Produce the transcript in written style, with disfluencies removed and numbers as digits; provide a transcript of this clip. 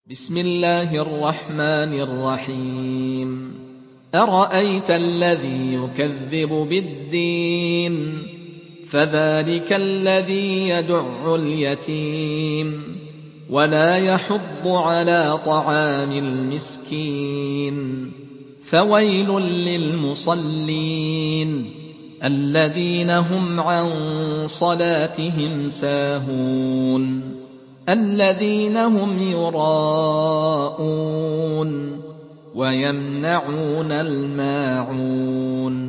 بسم الله الرحمن الرحيم أرأيت الذي يكذب بالدين فذلك الذي يدع اليتيم ولا يحض على طعام المسكين فويل للمصلين الذين هم عن صلاتهم ساهون الذين هم يراءون ويمنعون الماعون